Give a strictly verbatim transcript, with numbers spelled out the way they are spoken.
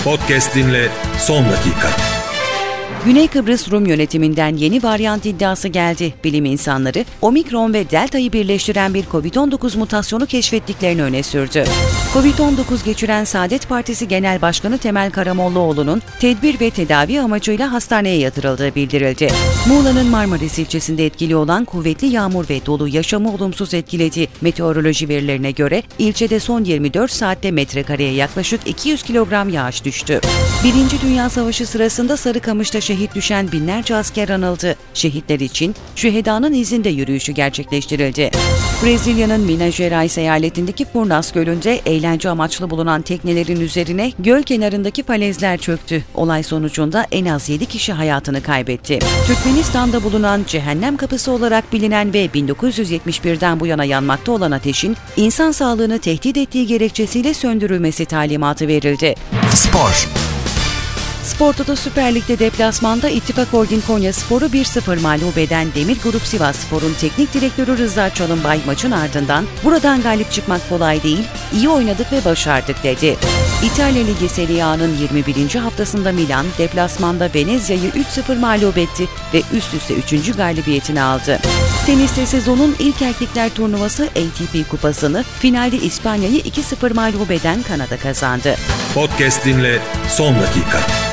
Podcast dinle son dakika. Güney Kıbrıs Rum yönetiminden yeni varyant iddiası geldi. Bilim insanları, Omikron ve Delta'yı birleştiren bir kovid on dokuz mutasyonu keşfettiklerini öne sürdü. kovid on dokuz geçiren Saadet Partisi Genel Başkanı Temel Karamollaoğlu'nun tedbir ve tedavi amacıyla hastaneye yatırıldığı bildirildi. Muğla'nın Marmaris ilçesinde etkili olan kuvvetli yağmur ve dolu yaşamı olumsuz etkiledi. Meteoroloji verilerine göre ilçede son yirmi dört saatte metrekareye yaklaşık iki yüz kilogram yağış düştü. Birinci Dünya Savaşı sırasında Sarıkamış'ta şehit düşen binlerce asker anıldı. Şehitler için Şüheda'nın izinde yürüyüşü gerçekleştirildi. Brezilya'nın Minas Gerais eyaletindeki Furnas Gölü'nde eğlence amaçlı bulunan teknelerin üzerine göl kenarındaki falezler çöktü. Olay sonucunda en az yedi kişi hayatını kaybetti. Türkmenistan'da bulunan Cehennem Kapısı olarak bilinen ve bin dokuz yüz yetmiş birden bu yana yanmakta olan ateşin insan sağlığını tehdit ettiği gerekçesiyle söndürülmesi talimatı verildi. Spor. Spor Toto Süper Lig'de deplasmanda İttifak Holding Konyaspor'u bir sıfır mağlup eden Demir Grup Sivasspor'un teknik direktörü Rıza Çalınbay maçın ardından "Buradan galip çıkmak kolay değil, iyi oynadık ve başardık" dedi. İtalya Ligi Serie A'nın yirmi birinci haftasında Milan, deplasmanda Venezia'yı üç sıfır mağlup etti ve üst üste üçüncü galibiyetini aldı. Teniste sezonun ilk erkekler turnuvası A T P Kupası'nı finalde İspanya'yı iki sıfır mağlup eden Kanada kazandı. Podcast dinle son dakika.